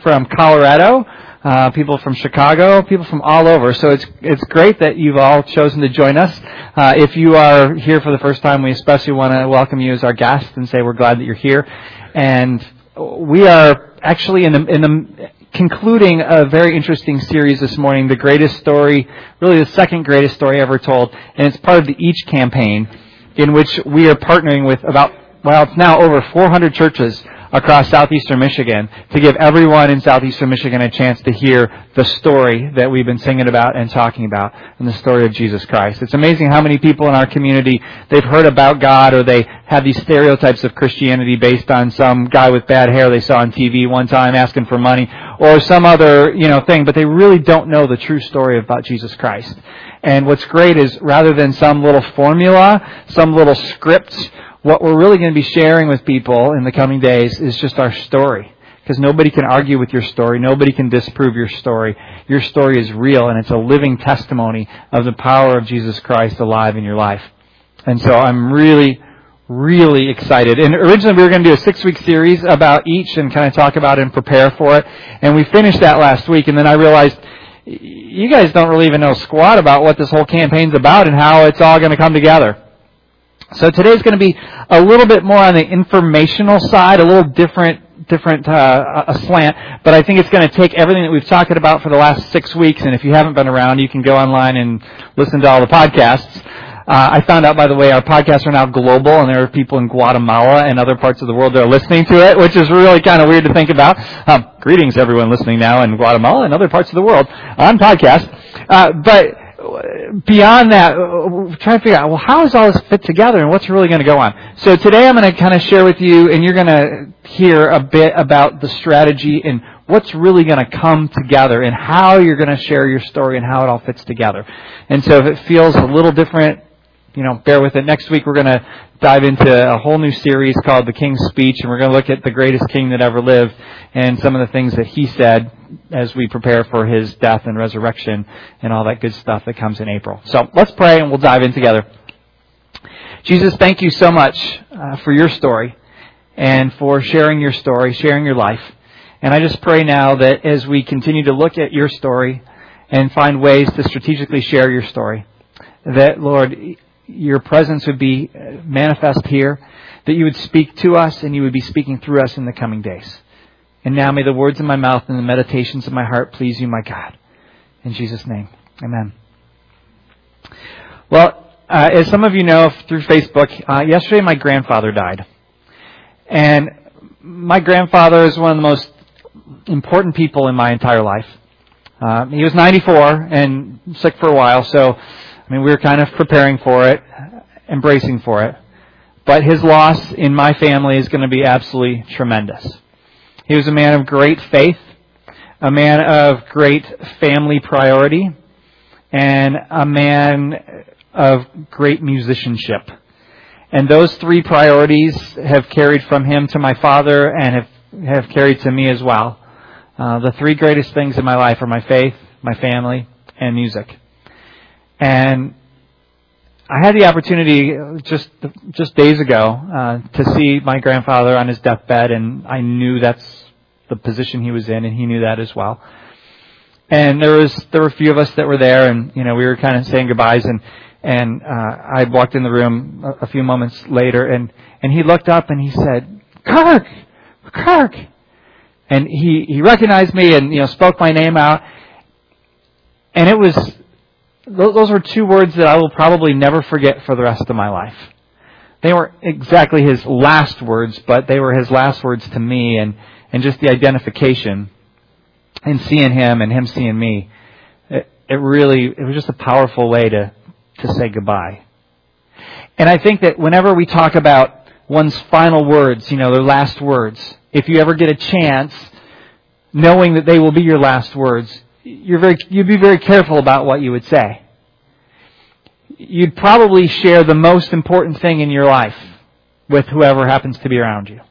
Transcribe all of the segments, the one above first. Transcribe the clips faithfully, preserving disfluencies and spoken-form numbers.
from Colorado, uh, people from Chicago, people from all over. So it's it's great that you've all chosen to join us. Uh, if you are here for the first time, we especially want to welcome you as our guest and say we're glad that you're here. And we are actually in the in the concluding a very interesting series this morning, The Greatest Story, really the second greatest story ever told, and it's part of the Each campaign, in which we are partnering with about, well, it's now over four hundred churches across southeastern Michigan to give everyone in southeastern Michigan a chance to hear the story that we've been singing about and talking about, and the story of Jesus Christ. It's amazing how many people in our community, they've heard about God, or they have these stereotypes of Christianity based on some guy with bad hair they saw on T V one time asking for money, or some other, you know, thing, but they really don't know the true story about Jesus Christ. And what's great is, rather than some little formula, some little script, what we're really going to be sharing with people in the coming days is just our story. Because nobody can argue with your story. Nobody can disprove your story. Your story is real, and it's a living testimony of the power of Jesus Christ alive in your life. And so I'm really, really excited. And originally we were going to do a six-week series about each and kind of talk about it and prepare for it. And we finished that last week, and then I realized you guys don't really even know squat about what this whole campaign's about and how it's all going to come together. So today's going to be a little bit more on the informational side, a little different, different uh, a slant. But I think it's going to take everything that we've talked about for the last six weeks. And if you haven't been around, you can go online and listen to all the podcasts. Uh, I found out, by the way, our podcasts are now global, and there are people in Guatemala and other parts of the world that are listening to it, which is really kind of weird to think about. Um, greetings, everyone listening now in Guatemala and other parts of the world on podcasts. Uh, but beyond that, we're trying to figure out, well, how does all this fit together and what's really going to go on? So today I'm going to kind of share with you, and you're going to hear a bit about the strategy and what's really going to come together and how you're going to share your story and how it all fits together. And so if it feels a little different, you know, bear with it. Next week we're going to dive into a whole new series called The King's Speech, and we're going to look at the greatest king that ever lived and some of the things that he said as we prepare for his death and resurrection and all that good stuff that comes in April. So let's pray and we'll dive in together. Jesus, thank you so much uh, for your story and for sharing your story, sharing your life. And I just pray now that as we continue to look at your story and find ways to strategically share your story, that, Lord, your presence would be manifest here, that you would speak to us and you would be speaking through us in the coming days. And now may the words of my mouth and the meditations of my heart please you, my God. In Jesus' name, amen. Well, uh, as some of you know through Facebook, uh, yesterday my grandfather died. And my grandfather is one of the most important people in my entire life. Uh, he was ninety-four and sick for a while, so I mean, we were kind of preparing for it, embracing for it. But his loss in my family is going to be absolutely tremendous. He was a man of great faith, a man of great family priority, and a man of great musicianship. And those three priorities have carried from him to my father and have, have carried to me as well. Uh, the three greatest things in my life are my faith, my family, and music. And I had the opportunity just just days ago uh, to see my grandfather on his deathbed, and I knew that's the position he was in, and he knew that as well. And there was there were a few of us that were there, and you know we were kind of saying goodbyes, and and uh, I walked in the room a, a few moments later, and and he looked up and he said, "Kirk, Kirk," and he he recognized me and you know spoke my name out, and it was. Those were two words that I will probably never forget for the rest of my life. They weren't exactly his last words, but they were his last words to me, and, and just the identification and seeing him and him seeing me. It, it really, it was just a powerful way to, to say goodbye. And I think that whenever we talk about one's final words, you know, their last words, if you ever get a chance, knowing that they will be your last words, You're very, you'd be very careful about what you would say. You'd probably share the most important thing in your life with whoever happens to be around you.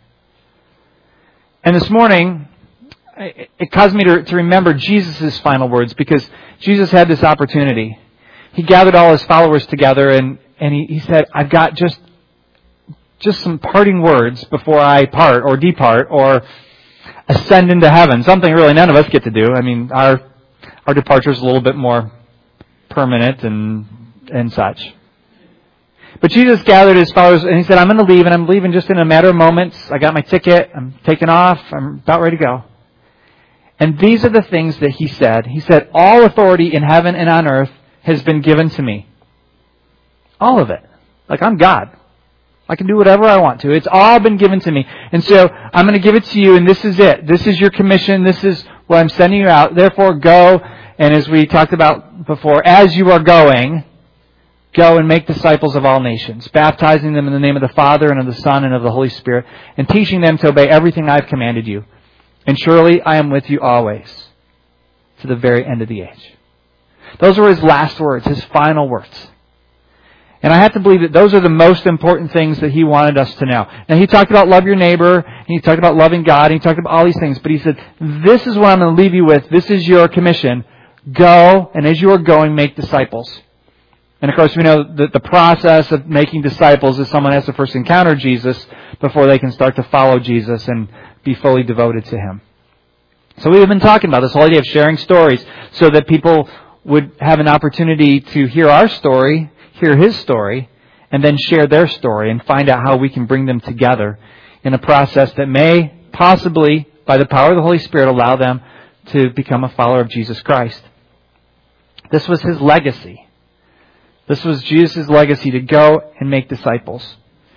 And this morning, it caused me to, to remember Jesus' final words, because Jesus had this opportunity. He gathered all his followers together and, and he, he said, I've got just, just some parting words before I part or depart, or ascend into heaven. Something really none of us get to do. I mean, our our departure is a little bit more permanent and and such. But Jesus gathered his followers and he said, I'm going to leave, and I'm leaving just in a matter of moments. I got my ticket. I'm taking off. I'm about ready to go. And these are the things that he said. He said, all authority in heaven and on earth has been given to me. All of it. Like, I'm God. I can do whatever I want to. It's all been given to me. And so I'm going to give it to you, and this is it. This is your commission. This is what I'm sending you out. Therefore, go. And as we talked about before, as you are going, go and make disciples of all nations, baptizing them in the name of the Father and of the Son and of the Holy Spirit, and teaching them to obey everything I've commanded you. And surely I am with you always, to the very end of the age. Those were his last words, his final words. And I have to believe that those are the most important things that he wanted us to know. Now, he talked about love your neighbor, and he talked about loving God, and he talked about all these things, but he said, this is what I'm going to leave you with. This is your commission. Go, and as you are going, make disciples. And of course, we know that the process of making disciples is someone has to first encounter Jesus before they can start to follow Jesus and be fully devoted to him. So we've been talking about this whole idea of sharing stories so that people would have an opportunity to hear our story, hear his story, and then share their story and find out how we can bring them together in a process that may possibly, by the power of the Holy Spirit, allow them to become a follower of Jesus Christ. This was his legacy. This was Jesus' legacy, to go and make disciples.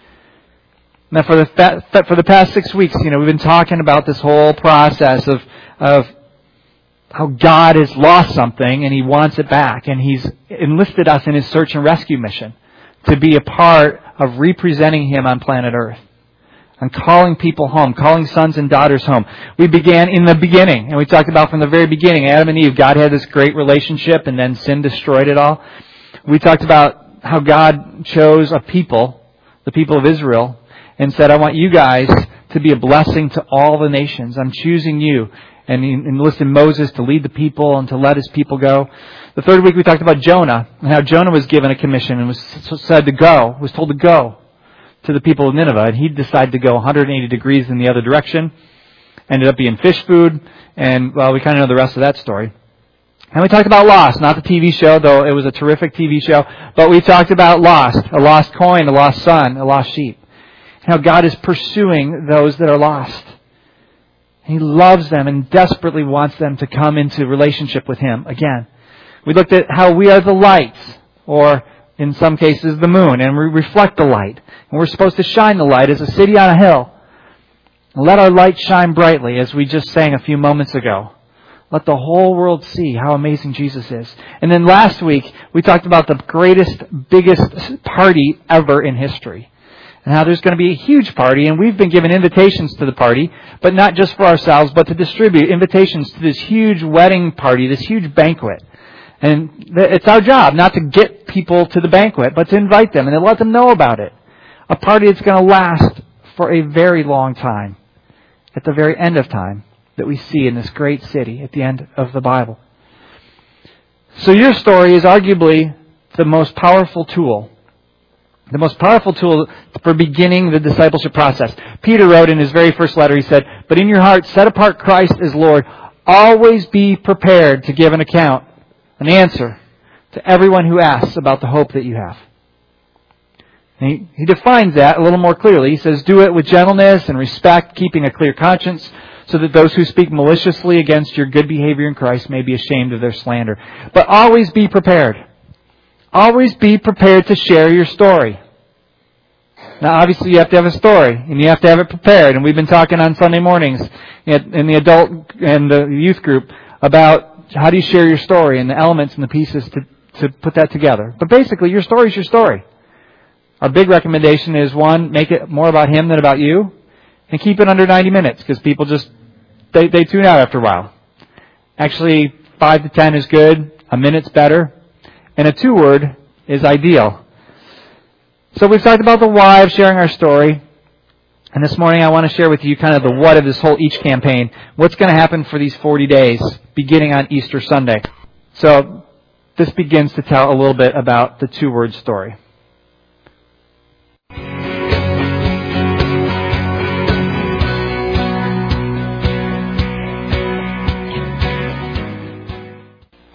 Now, for the for the past six weeks, you know, we've been talking about this whole process of of how God has lost something and he wants it back, and he's enlisted us in his search and rescue mission to be a part of representing him on planet Earth and calling people home, calling sons and daughters home. We began in the beginning, and we talked about from the very beginning, Adam and Eve, God had this great relationship, and then sin destroyed it all. We talked about how God chose a people, the people of Israel, and said, I want you guys to be a blessing to all the nations. I'm choosing you. And he enlisted Moses to lead the people and to let his people go. The third week we talked about Jonah, and how Jonah was given a commission and was said to go, was told to go to the people of Nineveh. And he decided to go one hundred eighty degrees in the other direction. Ended up being fish food. And, well, we kind of know the rest of that story. And we talked about Lost, not the T V show, though it was a terrific T V show. But we talked about Lost, a lost coin, a lost son, a lost sheep. How God is pursuing those that are lost. He loves them and desperately wants them to come into relationship with him again. We looked at how we are the lights, or in some cases the moon, and we reflect the light. And we're supposed to shine the light as a city on a hill. Let our light shine brightly, as we just sang a few moments ago. Let the whole world see how amazing Jesus is. And then last week, we talked about the greatest, biggest party ever in history. And how there's going to be a huge party, and we've been given invitations to the party, but not just for ourselves, but to distribute invitations to this huge wedding party, this huge banquet. And it's our job not to get people to the banquet, but to invite them and to let them know about it. A party that's going to last for a very long time, at the very end of time, that we see in this great city at the end of the Bible. So your story is arguably the most powerful tool. The most powerful tool for beginning the discipleship process. Peter wrote in his very first letter, he said, but in your heart, set apart Christ as Lord. Always be prepared to give an account, an answer to everyone who asks about the hope that you have. And he, he defines that a little more clearly. He says, do it with gentleness and respect, keeping a clear conscience, so that those who speak maliciously against your good behavior in Christ may be ashamed of their slander. But always be prepared. Always be prepared to share your story. Now, obviously, you have to have a story, and you have to have it prepared. And we've been talking on Sunday mornings in the adult and the youth group about how do you share your story and the elements and the pieces to, to put that together. But basically, your story is your story. Our big recommendation is, one, make it more about him than about you, and keep it under ninety minutes, because people just, they, they tune out after a while. Actually, five to ten is good. A minute's better. And a two-word is ideal. So we've talked about the why of sharing our story. And this morning I want to share with you kind of the what of this whole Each campaign. What's going to happen for these forty days, beginning on Easter Sunday. So this begins to tell a little bit about the two-word story.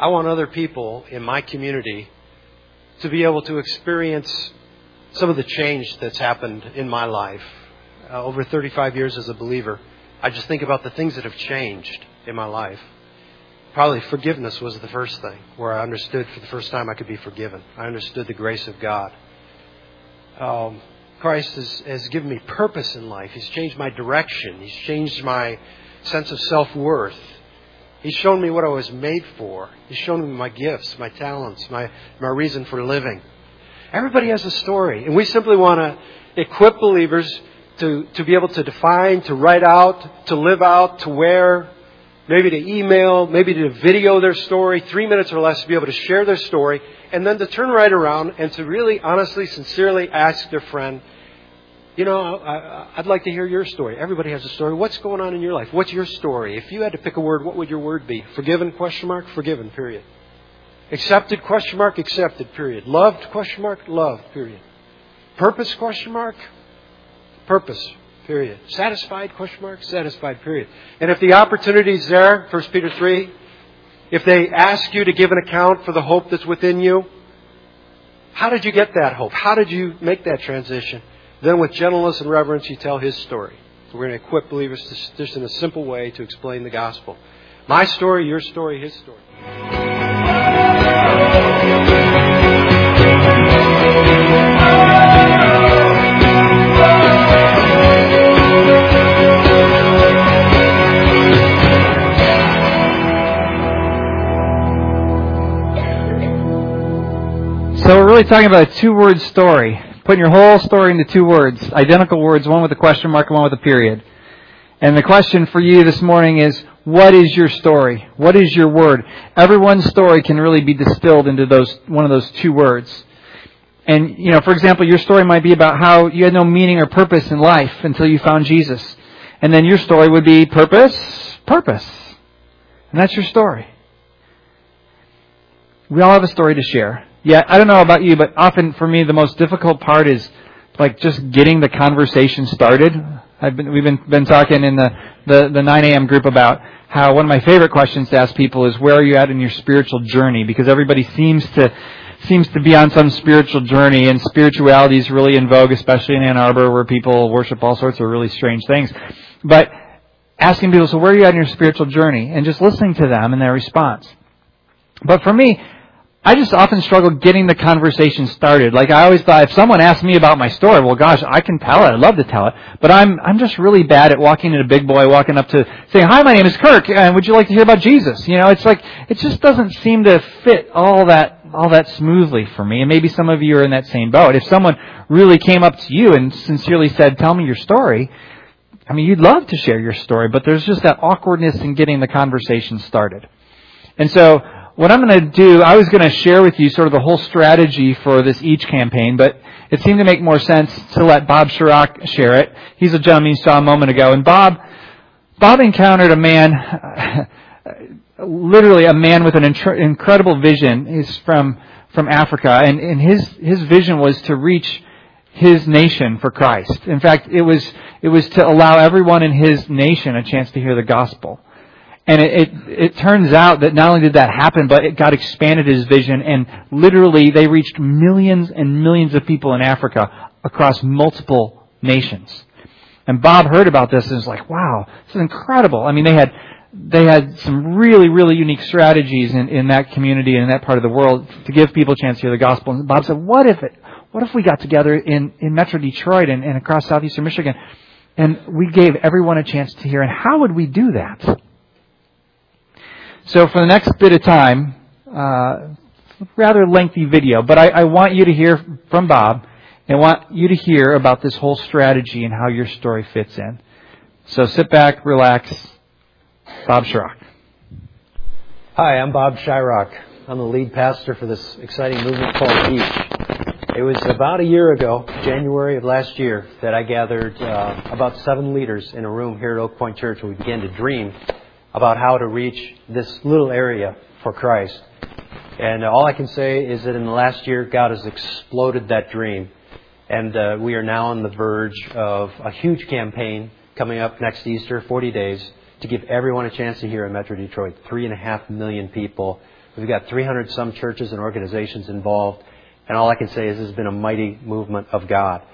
I want other people in my community to be able to experience some of the change that's happened in my life. Uh, over thirty-five years as a believer, I just think about the things that have changed in my life. Probably forgiveness was the first thing, where I understood for the first time I could be forgiven. I understood the grace of God. Um, Christ has, has given me purpose in life. He's changed my direction. He's changed my sense of self-worth. He's shown me what I was made for. He's shown me my gifts, my talents, my, my reason for living. Everybody has a story, and we simply want to equip believers to, to be able to define, to write out, to live out, to wear, maybe to email, maybe to video their story, three minutes or less to be able to share their story, and then to turn right around and to really honestly, sincerely ask their friend, you know, I, I'd like to hear your story. Everybody has a story. What's going on in your life? What's your story? If you had to pick a word, what would your word be? Forgiven, question mark, forgiven, period. Accepted, question mark, accepted, period. Loved, question mark, loved, period. Purpose, question mark, purpose, period. Satisfied, question mark, satisfied, period. And if the opportunity is there, First Peter three, if they ask you to give an account for the hope that's within you, how did you get that hope? How did you make that transition? Then with gentleness and reverence, you tell His story. We're going to equip believers to, just in a simple way to explain the gospel. My story, your story, His story. So we're really talking about a two-word story. Putting your whole story into two words, identical words, one with a question mark and one with a period. And the question for you this morning is, what is your story? What is your word? Everyone's story can really be distilled into those one of those two words. And, you know, for example, your story might be about how you had no meaning or purpose in life until you found Jesus. And then your story would be purpose, purpose. And that's your story. We all have a story to share. Yeah, I don't know about you, but often for me the most difficult part is like just getting the conversation started. I've been we've been been talking in the, the, the nine a.m. group about how one of my favorite questions to ask people is, where are you at in your spiritual journey? Because everybody seems to seems to be on some spiritual journey, and spirituality is really in vogue, especially in Ann Arbor, where people worship all sorts of really strange things. But asking people, so where are you at in your spiritual journey? And just listening to them and their response. But for me, I just often struggle getting the conversation started. Like I always thought, if someone asked me about my story, well, gosh, I can tell it. I'd love to tell it. But I'm I'm just really bad at walking into Big Boy, walking up to saying, hi, my name is Kirk, and would you like to hear about Jesus? You know, it's like, it just doesn't seem to fit all that all that smoothly for me. And maybe some of you are in that same boat. If someone really came up to you and sincerely said, tell me your story, I mean, you'd love to share your story, but there's just that awkwardness in getting the conversation started. And so what I'm going to do, I was going to share with you sort of the whole strategy for this Each campaign, but it seemed to make more sense to let Bob Chirac share it. He's a gentleman you saw a moment ago. And Bob, Bob encountered a man, literally a man with an intr- incredible vision. He's from, from Africa, and, and his, his vision was to reach his nation for Christ. In fact, it was, it was to allow everyone in his nation a chance to hear the gospel. And it, it it turns out that not only did that happen, but it God expanded his vision, and literally they reached millions and millions of people in Africa across multiple nations. And Bob heard about this and was like, wow, this is incredible. I mean, they had they had some really, really unique strategies in, in that community and in that part of the world to give people a chance to hear the gospel. And Bob said, what if it what if we got together in, in Metro Detroit and, and across southeastern Michigan, and we gave everyone a chance to hear? And how would we do that? So for the next bit of time, uh, rather lengthy video, but I, I want you to hear from Bob, and I want you to hear about this whole strategy and how your story fits in. So sit back, relax. Bob Chirac. Hi, I'm Bob Chirac. I'm the lead pastor for this exciting movement called Each. It was about a year ago, January of last year, that I gathered uh, about seven leaders in a room here at Oak Point Church, and we began to dream about how to reach this little area for Christ. And all I can say is that in the last year, God has exploded that dream. And uh, we are now on the verge of a huge campaign coming up next Easter, forty days, to give everyone a chance to hear in Metro Detroit. Three and a half million people We've got three hundred some churches and organizations involved. And all I can say is this has been a mighty movement of God.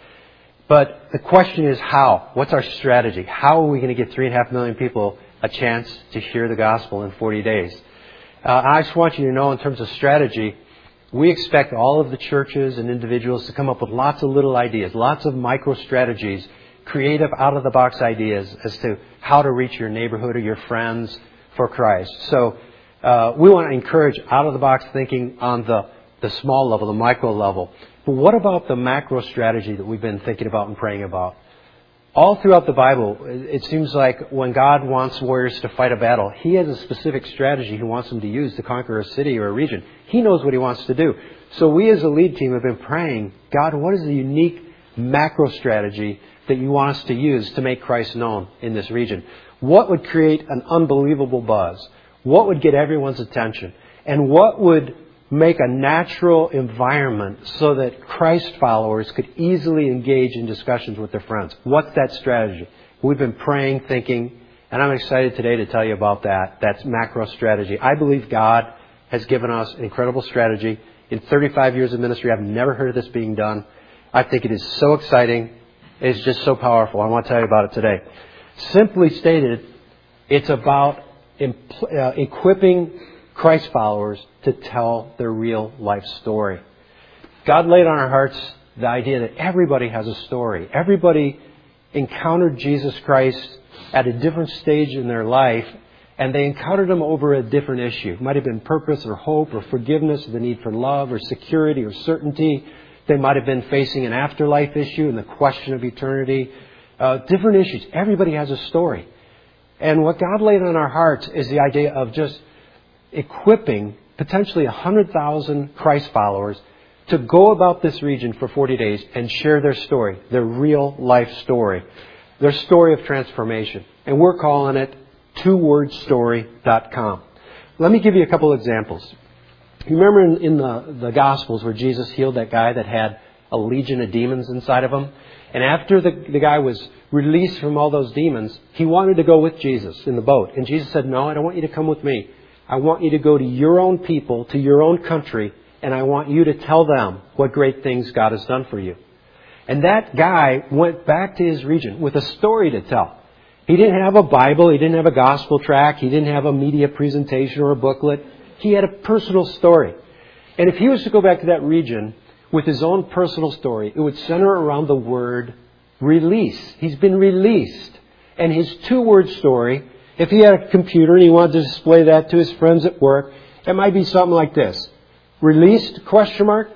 But the question is how? What's our strategy? How are we going to get three and a half million people a chance to hear the gospel in forty days? Uh, I just want you to know in terms of strategy, we expect all of the churches and individuals to come up with lots of little ideas, lots of micro strategies, creative out-of-the-box ideas as to how to reach your neighborhood or your friends for Christ. So uh, we want to encourage out-of-the-box thinking on the, the small level, the micro level. But what about the macro strategy that we've been thinking about and praying about? All throughout the Bible, it seems like when God wants warriors to fight a battle, He has a specific strategy He wants them to use to conquer a city or a region. He knows what He wants to do. So we as a lead team have been praying, God, what is the unique macro strategy that you want us to use to make Christ known in this region? What would create an unbelievable buzz? What would get everyone's attention? And what would make a natural environment so that Christ followers could easily engage in discussions with their friends? What's that strategy? We've been praying, thinking, and I'm excited today to tell you about that. That's macro strategy. I believe God has given us an incredible strategy. In thirty-five years of ministry, I've never heard of this being done. I think it is so exciting. It's just so powerful. I want to tell you about it today. Simply stated, it's about impl- uh, equipping Christ followers to tell their real life story. God laid on our hearts the idea that everybody has a story. Everybody encountered Jesus Christ at a different stage in their life, and they encountered Him over a different issue. It might have been purpose or hope or forgiveness, or the need for love or security or certainty. They might have been facing an afterlife issue and the question of eternity. Uh, different issues. Everybody has a story. And what God laid on our hearts is the idea of just equipping potentially one hundred thousand Christ followers to go about this region for forty days and share their story, their real life story, their story of transformation. And we're calling it two word story dot com. Let me give you a couple examples. You remember in, in the, the Gospels where Jesus healed that guy that had a legion of demons inside of him? And after the, the guy was released from all those demons, he wanted to go with Jesus in the boat. And Jesus said, no, I don't want you to come with me. I want you to go to your own people, to your own country, and I want you to tell them what great things God has done for you. And that guy went back to his region with a story to tell. He didn't have a Bible. He didn't have a gospel tract. He didn't have a media presentation or a booklet. He had a personal story. And if he was to go back to that region with his own personal story, it would center around the word release. He's been released. And his two-word story, if he had a computer and he wanted to display that to his friends at work, it might be something like this. Released, question mark,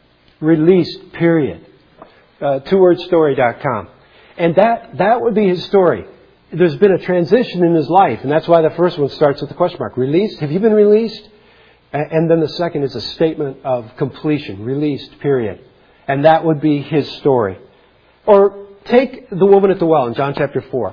released, period. Uh, two word story dot com. And that, that would be his story. There's been a transition in his life, and that's why the first one starts with the question mark. Released? Have you been released? And then the second is a statement of completion. Released, period. And that would be his story. Or take the woman at the well in John chapter four.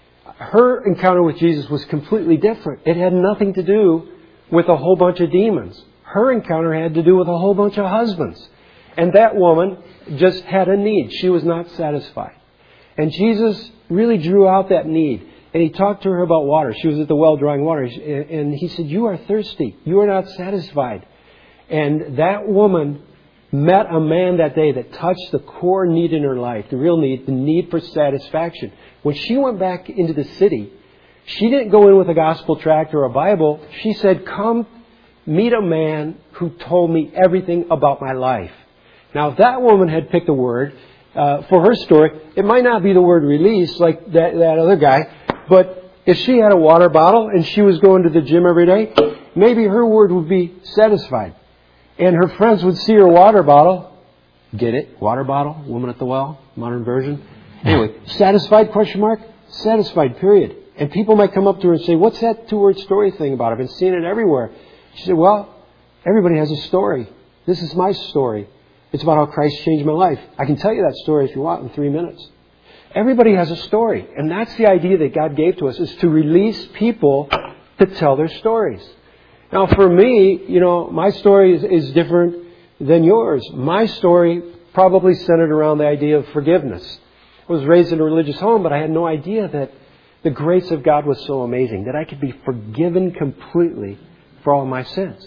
Her encounter with Jesus was completely different. It had nothing to do with a whole bunch of demons. Her encounter had to do with a whole bunch of husbands. And that woman just had a need. She was not satisfied. And Jesus really drew out that need. And He talked to her about water. She was at the well drawing water. And He said, you are thirsty. You are not satisfied. And that woman met a man that day that touched the core need in her life, the real need, the need for satisfaction. When she went back into the city, she didn't go in with a gospel tract or a Bible. She said, come meet a man who told me everything about my life. Now, if that woman had picked a word uh, for her story, it might not be the word release like that, that other guy. But if she had a water bottle and she was going to the gym every day, maybe her word would be satisfied. And her friends would see her water bottle. Get it? Water bottle, woman at the well, modern version. Anyway, satisfied, question mark? Satisfied, period. And people might come up to her and say, what's that two-word story thing about? I've been seeing it everywhere. She said, well, everybody has a story. This is my story. It's about how Christ changed my life. I can tell you that story if you want in three minutes. Everybody has a story. And that's the idea that God gave to us, is to release people to tell their stories. Now, for me, you know, my story is, is different than yours. My story probably centered around the idea of forgiveness. I was raised in a religious home, but I had no idea that the grace of God was so amazing, that I could be forgiven completely for all my sins.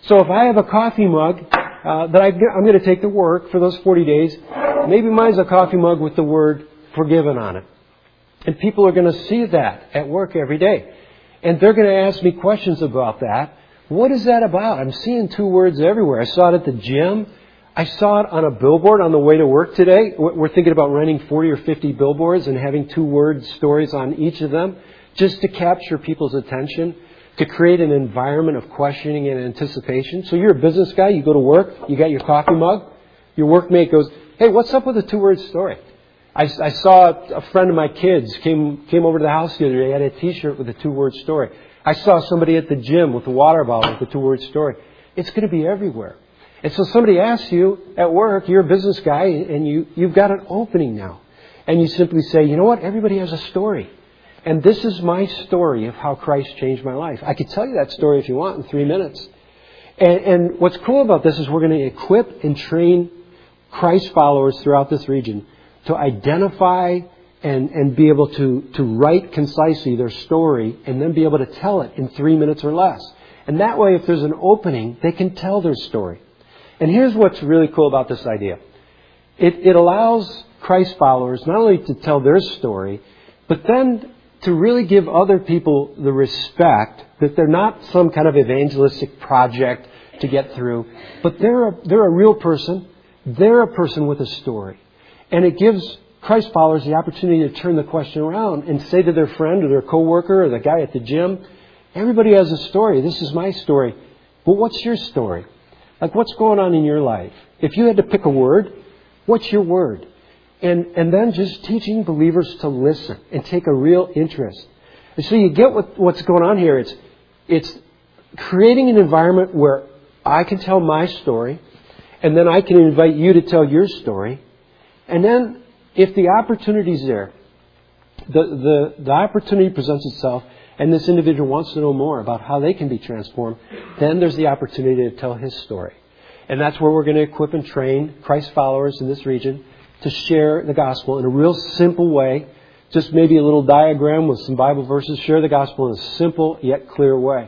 So if I have a coffee mug uh, that I, I'm going to take to work for those forty days, maybe mine's a coffee mug with the word forgiven on it. And people are going to see that at work every day. And they're going to ask me questions about that. What is that about? I'm seeing two words everywhere. I saw it at the gym. I saw it on a billboard on the way to work today. We're thinking about renting forty or fifty billboards and having two-word stories on each of them just to capture people's attention, to create an environment of questioning and anticipation. So you're a business guy. You go to work. You got your coffee mug. Your workmate goes, hey, what's up with the two-word story? I, I saw a friend of my kids came came over to the house the other day, had a T-shirt with a two-word story. I saw somebody at the gym with a water bottle with a two-word story. It's going to be everywhere. And so somebody asks you at work, you're a business guy, and you, you've got an opening now. And you simply say, you know what, everybody has a story. And this is my story of how Christ changed my life. I could tell you that story if you want in three minutes. And, and what's cool about this is we're going to equip and train Christ followers throughout this region to identify and, and be able to, to write concisely their story and then be able to tell it in three minutes or less. And that way, if there's an opening, they can tell their story. And here's what's really cool about this idea. It, it allows Christ followers not only to tell their story, but then to really give other people the respect that they're not some kind of evangelistic project to get through, but they're a, they're a real person. They're a person with a story. And it gives Christ followers the opportunity to turn the question around and say to their friend or their coworker or the guy at the gym, everybody has a story. This is my story. But what's your story? Like, what's going on in your life? If you had to pick a word, what's your word? And and then just teaching believers to listen and take a real interest. And so you get what, what's going on here. It's it's creating an environment where I can tell my story, and then I can invite you to tell your story. And then if the opportunity is there, the, the, the opportunity presents itself, and this individual wants to know more about how they can be transformed, then there's the opportunity to tell his story. And that's where we're going to equip and train Christ followers in this region to share the gospel in a real simple way. Just maybe a little diagram with some Bible verses. Share the gospel in a simple yet clear way.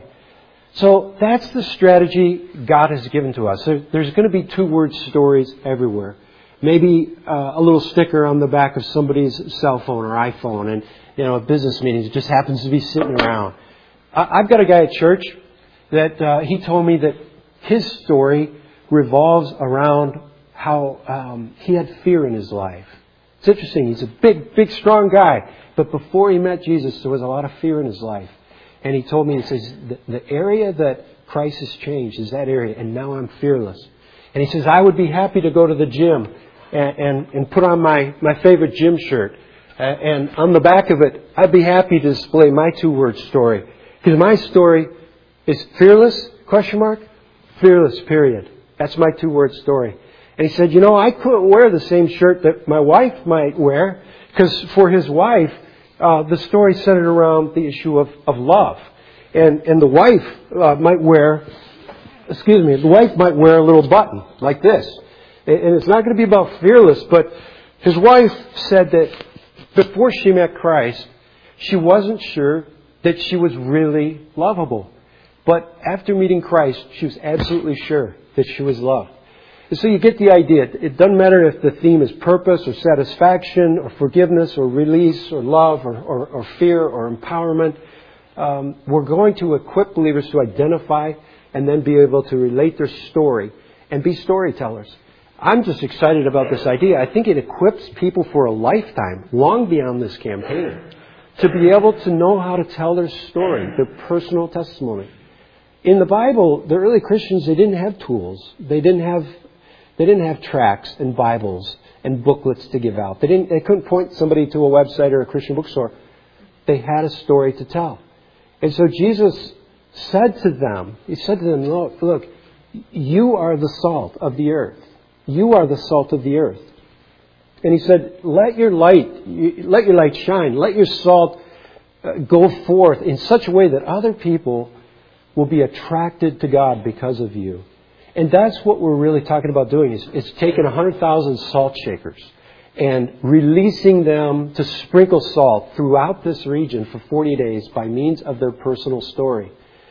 So that's the strategy God has given to us. So there's going to be two-word stories everywhere. Maybe uh, a little sticker on the back of somebody's cell phone or iPhone, and you know, a business meeting, it just happens to be sitting around. I, I've got a guy at church that uh, he told me that his story revolves around how um, he had fear in his life. It's interesting. He's a big, big, strong guy, but before he met Jesus, there was a lot of fear in his life. And he told me, he says, the, the area that Christ has changed is that area, and now I'm fearless. And he says, I would be happy to go to the gym and, and, and put on my, my favorite gym shirt. Uh, and on the back of it, I'd be happy to display my two-word story. Because my story is fearless, question mark, fearless, period. That's my two-word story. And he said, you know, I couldn't wear the same shirt that my wife might wear, because for his wife, uh, the story centered around the issue of, of love. And, and the wife uh, might wear, excuse me, the wife might wear a little button like this. And, and it's not going to be about fearless, but his wife said that before she met Christ, she wasn't sure that she was really lovable. But after meeting Christ, she was absolutely sure that she was loved. And so you get the idea. It doesn't matter if the theme is purpose or satisfaction or forgiveness or release or love or, or, or fear or empowerment. Um, we're going to equip believers to identify and then be able to relate their story and be storytellers. I'm just excited about this idea. I think it equips people for a lifetime, long beyond this campaign, to be able to know how to tell their story, their personal testimony. In the Bible, the early Christians, they didn't have tools. They didn't have They didn't have tracts and Bibles and booklets to give out. They didn't. They couldn't point somebody to a website or a Christian bookstore. They had a story to tell. And so Jesus said to them, He said to them, look, look, you are the salt of the earth. You are the salt of the earth. And He said, let your light, let your light shine. Let your salt go forth in such a way that other people will be attracted to God because of you. And that's what we're really talking about doing. Is it's taking one hundred thousand salt shakers and releasing them to sprinkle salt throughout this region for forty days by means of their personal story.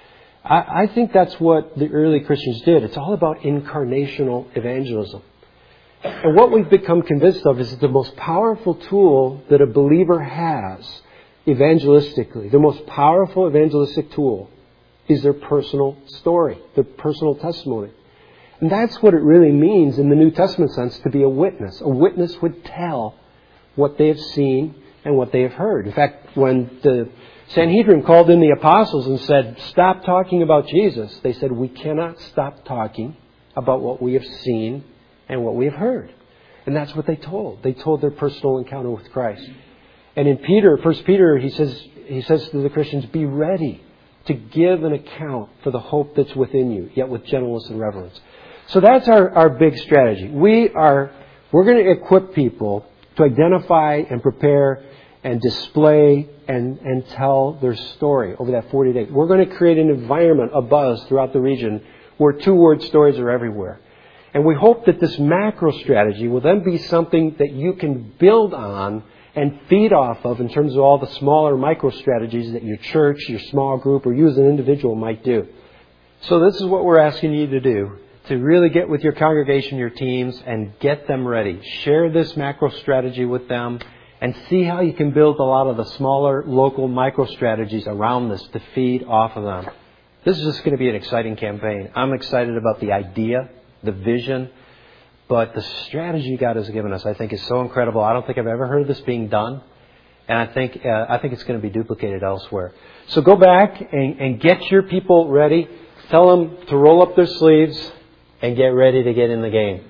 I, I think that's what the early Christians did. It's all about incarnational evangelism. And what we've become convinced of is that the most powerful tool that a believer has evangelistically, the most powerful evangelistic tool is their personal story, their personal testimony. And that's what it really means in the New Testament sense to be a witness. A witness would tell what they have seen and what they have heard. In fact, when the Sanhedrin called in the apostles and said, stop talking about Jesus, they said, we cannot stop talking about what we have seen and what we have heard. And that's what they told. They told their personal encounter with Christ. And in Peter, First Peter, he says, he says to the Christians, be ready to give an account for the hope that's within you, yet with gentleness and reverence. So that's our, our big strategy. We are, we're going to equip people to identify and prepare and display and, and tell their story over that forty days. We're going to create an environment, a buzz throughout the region where two-word stories are everywhere. And we hope that this macro strategy will then be something that you can build on and feed off of in terms of all the smaller micro strategies that your church, your small group, or you as an individual might do. So this is what we're asking you to do, to really get with your congregation, your teams, and get them ready. Share this macro strategy with them and see how you can build a lot of the smaller local micro strategies around this to feed off of them. This is just going to be an exciting campaign. I'm excited about the idea, the vision, but the strategy God has given us, I think, is so incredible. I don't think I've ever heard of this being done, and I think uh, I think it's going to be duplicated elsewhere. So go back and, and get your people ready. Tell them to roll up their sleeves and get ready to get in the game.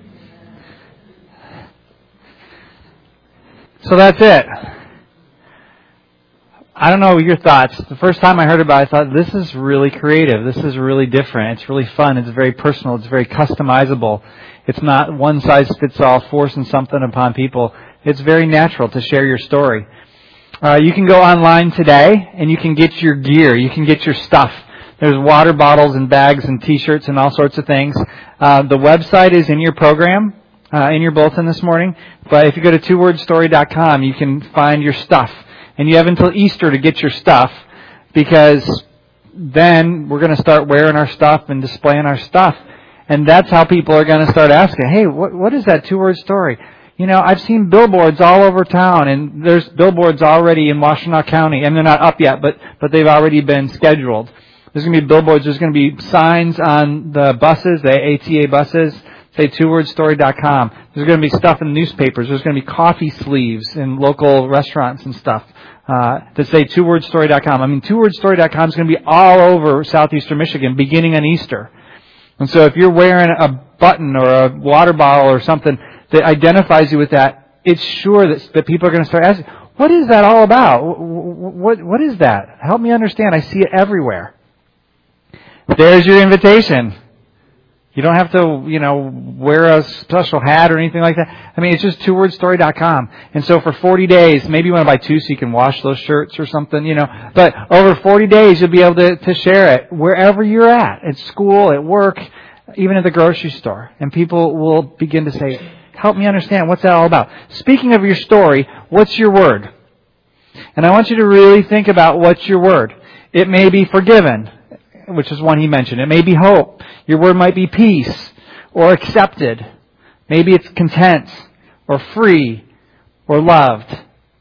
So that's it. I don't know your thoughts. The first time I heard about it, I thought, this is really creative. This is really different. It's really fun. It's very personal. It's very customizable. It's not one size fits all, forcing something upon people. It's very natural to share your story. Uh, you can go online today and you can get your gear. You can get your stuff. There's water bottles and bags and T-shirts and all sorts of things. Uh, the website is in your program, uh, in your bulletin this morning. But if you go to two word story dot com, you can find your stuff. And you have until Easter to get your stuff, because then we're going to start wearing our stuff and displaying our stuff. And that's how people are going to start asking, hey, what what is that two-word story? You know, I've seen billboards all over town, and there's billboards already in Washtenaw County, and they're not up yet, but, but they've already been scheduled. There's going to be billboards. There's going to be signs on the buses, the A T A buses, say two word story dot com. There's going to be stuff in newspapers. There's going to be coffee sleeves in local restaurants and stuff uh, that say two word story dot com. I mean, two word story dot com is going to be all over southeastern Michigan beginning on Easter. And so if you're wearing a button or a water bottle or something that identifies you with that, it's sure that, that people are going to start asking, what is that all about? What, what, what is that? Help me understand. I see it everywhere. There's your invitation. You don't have to, you know, wear a special hat or anything like that. I mean, it's just two word story dot com. And so for forty days, maybe you want to buy two so you can wash those shirts or something, you know. But over forty days, you'll be able to, to share it wherever you're at, at school, at work, even at the grocery store. And people will begin to say, help me understand, what's that all about? Speaking of your story, what's your word? And I want you to really think about what's your word. It may be forgiven, which is one he mentioned. It may be hope. Your word might be peace or accepted. Maybe it's content or free or loved.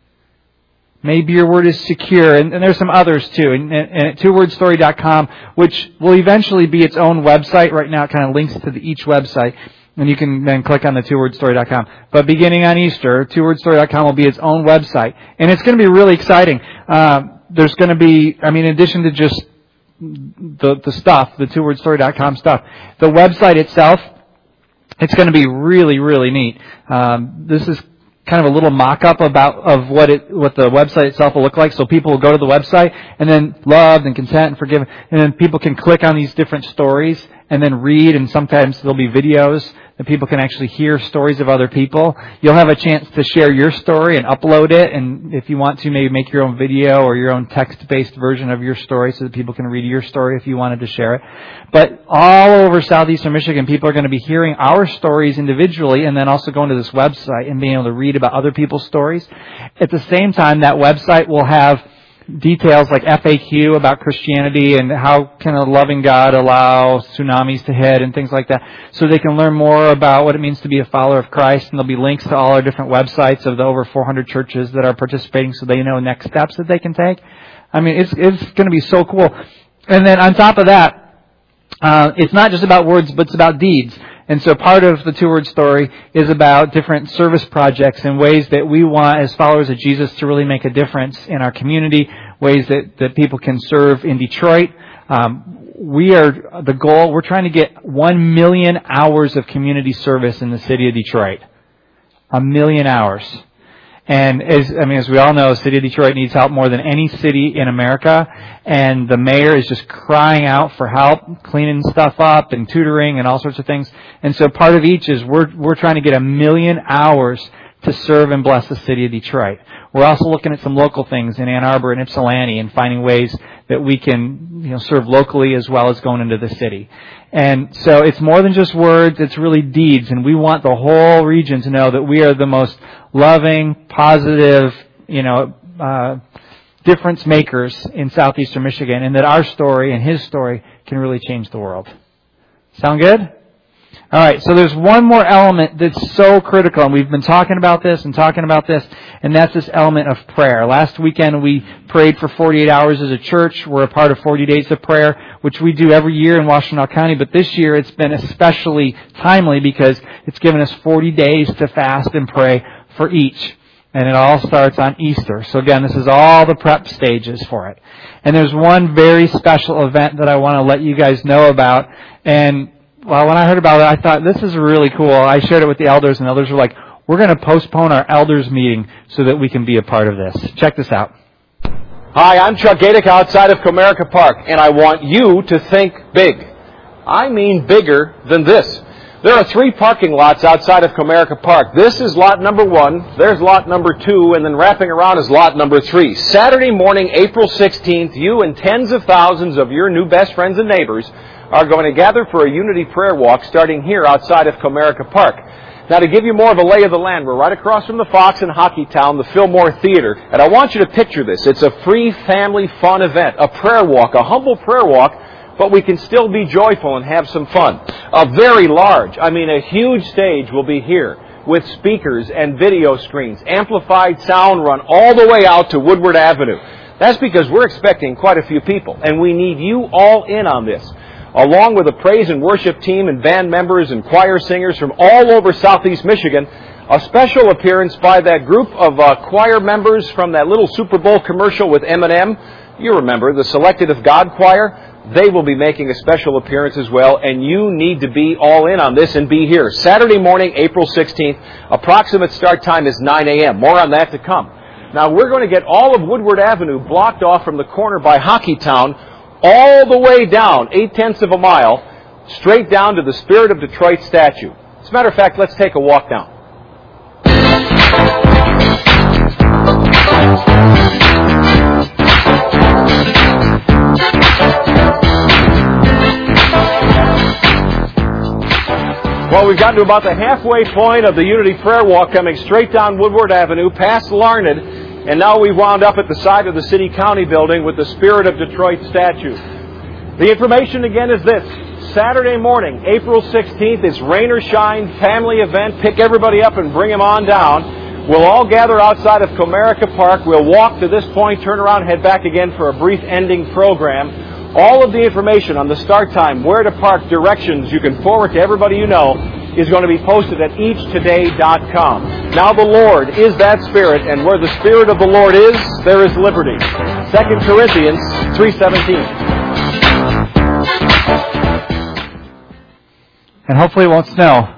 Maybe your word is secure. And, and there's some others too. And, and, and at two word story dot com, which will eventually be its own website. Right now it kind of links to the, each website. And you can then click on the two word story dot com. But beginning on Easter, two word story dot com will be its own website. And it's going to be really exciting. Uh, there's going to be, I mean, in addition to just the the stuff, the two word story dot com stuff, the website itself, it's going to be really, really neat. Um, this is kind of a little mock-up about of what it what the website itself will look like. So people will go to the website and then loved and content and forgiven, and then people can click on these different stories and then read, and sometimes there'll be videos that people can actually hear stories of other people. You'll have a chance to share your story and upload it, and if you want to, maybe make your own video or your own text-based version of your story so that people can read your story if you wanted to share it. But all over southeastern Michigan, people are going to be hearing our stories individually and then also going to this website and being able to read about other people's stories. At the same time, that website will have details like F A Q about Christianity and how can a loving God allow tsunamis to hit and things like that, so they can learn more about what it means to be a follower of Christ. And there'll be links to all our different websites of the over four hundred churches that are participating, so they know next steps that they can take. I mean, it's it's going to be so cool. And then on top of that, uh, it's not just about words, but it's about deeds. And so part of the two-word story is about different service projects and ways that we want, as followers of Jesus, to really make a difference in our community, ways that, that people can serve in Detroit. Um, we are, the goal, we're trying to get one million hours of community service in the city of Detroit. A million hours. And as, I mean, as we all know, the city of Detroit needs help more than any city in America. And the mayor is just crying out for help, cleaning stuff up and tutoring and all sorts of things. And so part of each is we're, we're trying to get a million hours to serve and bless the city of Detroit. We're also looking at some local things in Ann Arbor and Ypsilanti and finding ways that we can, you know, serve locally as well as going into the city. And so it's more than just words, it's really deeds. And we want the whole region to know that we are the most loving, positive, you know, uh, difference makers in southeastern Michigan, and that our story and his story can really change the world. Sound good? All right, so there's one more element that's so critical, and we've been talking about this and talking about this, and that's this element of prayer. Last weekend we prayed for forty-eight hours as a church. We're a part of forty days of prayer, which we do every year in Washtenaw County, but this year it's been especially timely because it's given us forty days to fast and pray for each. And it all starts on Easter. So again, this is all the prep stages for it. And there's one very special event that I want to let you guys know about. And well, when I heard about it, I thought, this is really cool. I shared it with the elders, and elders were like, we're going to postpone our elders meeting so that we can be a part of this. Check this out. Hi, I'm Chuck Gadick outside of Comerica Park, and I want you to think big. I mean bigger than this. There are three parking lots outside of Comerica Park. This is lot number one, there's lot number two, and then wrapping around is lot number three. Saturday morning, April sixteenth, you and tens of thousands of your new best friends and neighbors are going to gather for a unity prayer walk starting here outside of Comerica Park. Now, to give you more of a lay of the land, we're right across from the Fox in Hockeytown, the Fillmore Theater, and I want you to picture this. It's a free family fun event, a prayer walk, a humble prayer walk, but we can still be joyful and have some fun. A very large, I mean a huge stage will be here with speakers and video screens, amplified sound run all the way out to Woodward Avenue. That's because we're expecting quite a few people, and we need you all in on this. Along with a praise and worship team and band members and choir singers from all over southeast Michigan, a special appearance by that group of uh, choir members from that little Super Bowl commercial with Eminem. You remember, the Selected of God Choir. They will be making a special appearance as well, and you need to be all in on this and be here. Saturday morning, April sixteenth, approximate start time is nine a.m. More on that to come. Now, we're going to get all of Woodward Avenue blocked off from the corner by Hockeytown all the way down, eight-tenths of a mile, straight down to the Spirit of Detroit statue. As a matter of fact, let's take a walk down. Well, we've gotten to about the halfway point of the Unity Prayer Walk, coming straight down Woodward Avenue, past Larned, and now we've wound up at the side of the City County building with the Spirit of Detroit statue. The information again is this. Saturday morning, April sixteenth, it's rain or shine, family event. Pick everybody up and bring them on down. We'll all gather outside of Comerica Park. We'll walk to this point, turn around, head back again for a brief ending program. All of the information on the start time, where to park, directions you can forward to everybody you know is going to be posted at each today dot com. Now the Lord is that Spirit, and where the Spirit of the Lord is, there is liberty. Second Corinthians three seventeen. And hopefully it won't snow.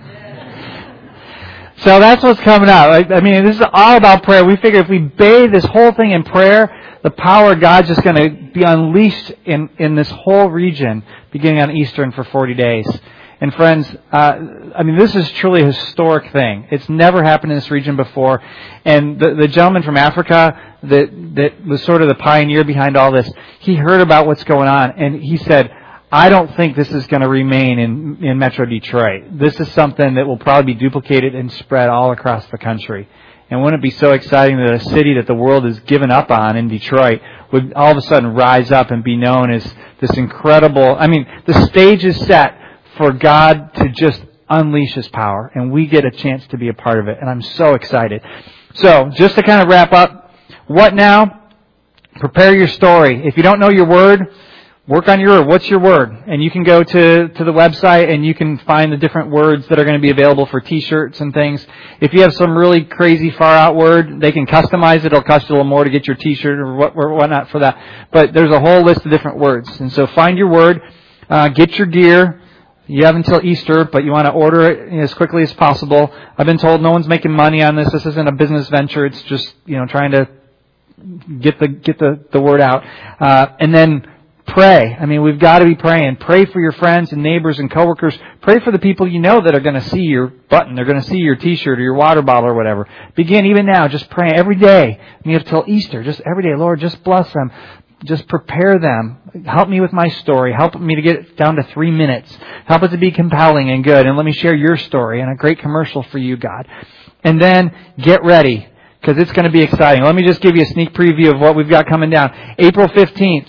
So that's what's coming out. I mean, this is all about prayer. We figure if we bathe this whole thing in prayer, the power of God's just going to be unleashed in, in this whole region, beginning on Easter and for forty days. And friends, uh, I mean, this is truly a historic thing. It's never happened in this region before. And the, the gentleman from Africa that, that was sort of the pioneer behind all this, he heard about what's going on, and he said, I don't think this is going to remain in, in Metro Detroit. This is something that will probably be duplicated and spread all across the country. And wouldn't it be so exciting that a city that the world has given up on in Detroit would all of a sudden rise up and be known as this incredible, I mean, the stage is set for God to just unleash His power, and we get a chance to be a part of it, and I'm so excited. So, just to kind of wrap up, what now? Prepare your story. If you don't know your word, work on your word. What's your word? And you can go to, to the website and you can find the different words that are going to be available for t-shirts and things. If you have some really crazy far out word, they can customize it. It'll cost you a little more to get your t-shirt or what, or whatnot for that. But there's a whole list of different words. And so find your word, uh, get your gear. You have until Easter, but you want to order it as quickly as possible. I've been told no one's making money on this. This isn't a business venture. It's just, you know, trying to get the, get the, the word out. Uh, and then pray. I mean, we've got to be praying. Pray for your friends and neighbors and coworkers. Pray for the people you know that are going to see your button. They're going to see your t-shirt or your water bottle or whatever. Begin even now, just praying every day. And you have till Easter, just every day. Lord, just bless them. Just prepare them. Help me with my story. Help me to get it down to three minutes. Help it to be compelling and good. And let me share your story and a great commercial for you, God. And then get ready, because it's going to be exciting. Let me just give you a sneak preview of what we've got coming down. April fifteenth,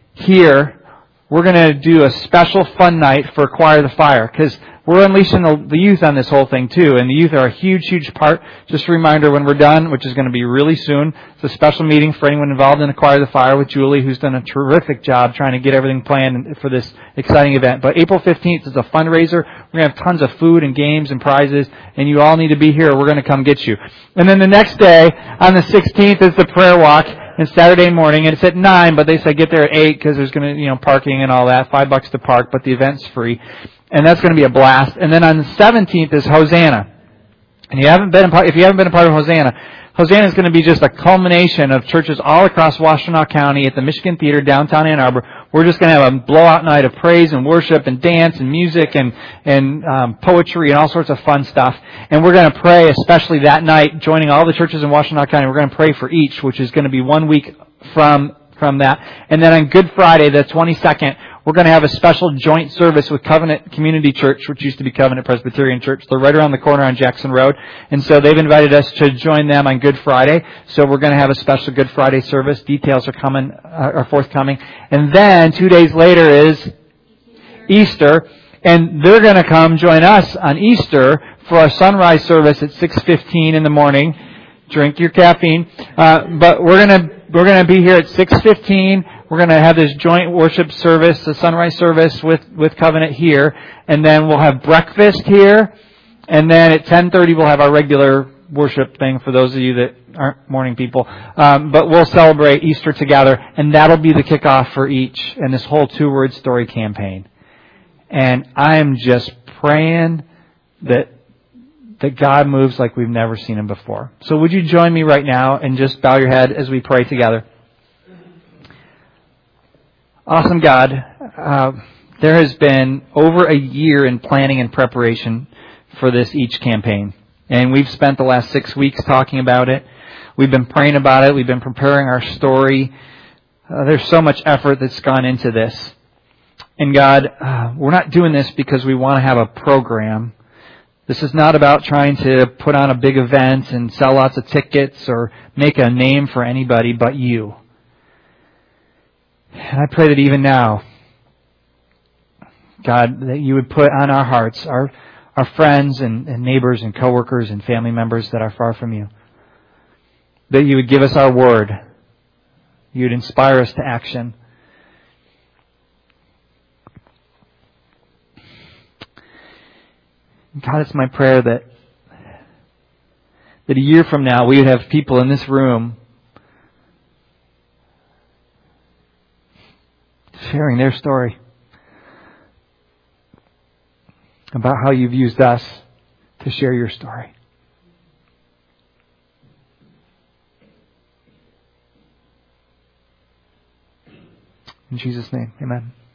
here, we're going to do a special fun night for Acquire the Fire, because we're unleashing the, the youth on this whole thing too, and the youth are a huge, huge part. Just a reminder, when we're done, which is going to be really soon, it's a special meeting for anyone involved in Acquire the Fire with Julie, who's done a terrific job trying to get everything planned for this exciting event. But April fifteenth is a fundraiser. We're going to have tons of food and games and prizes, and you all need to be here. We're going to come get you. And then the next day, on the sixteenth, is the prayer walk. And Saturday morning, and it's at nine, but they say get there at eight because there's going to, you know, parking and all that, five bucks to park, but the event's free. And that's going to be a blast. And then on the seventeenth is Hosanna. And you haven't been a part, if you haven't been a part of Hosanna, Hosanna is going to be just a culmination of churches all across Washtenaw County at the Michigan Theater, downtown Ann Arbor. We're just going to have a blowout night of praise and worship and dance and music and, and um, poetry and all sorts of fun stuff. And we're going to pray, especially that night, joining all the churches in Washtenaw County. We're going to pray for each, which is going to be one week from from that. And then on Good Friday, the twenty-second, we're going to have a special joint service with Covenant Community Church, which used to be Covenant Presbyterian Church. They're right around the corner on Jackson Road. And so they've invited us to join them on Good Friday. So we're going to have a special Good Friday service. Details are coming, uh, are forthcoming. And then two days later is Easter. And they're going to come join us on Easter for our sunrise service at six fifteen in the morning. Drink your caffeine. Uh, but we're going to, we're going to be here at six fifteen. We're going to have this joint worship service, the sunrise service with, with Covenant here. And then we'll have breakfast here. And then at ten thirty, we'll have our regular worship thing for those of you that aren't morning people. Um, but we'll celebrate Easter together. And that'll be the kickoff for each and this whole two-word story campaign. And I'm just praying that that God moves like we've never seen Him before. So would you join me right now and just bow your head as we pray together? Awesome God, uh, there has been over a year in planning and preparation for this each campaign. And we've spent the last six weeks talking about it. We've been praying about it. We've been preparing our story. Uh, there's so much effort that's gone into this. And God, uh, we're not doing this because we want to have a program. This is not about trying to put on a big event and sell lots of tickets or make a name for anybody but you. And I pray that even now, God, that you would put on our hearts, our our friends and, and neighbors and coworkers and family members that are far from you, that you would give us our word. You would inspire us to action. God, it's my prayer that that a year from now we would have people in this room sharing their story about how you've used us to share your story. In Jesus' name, amen.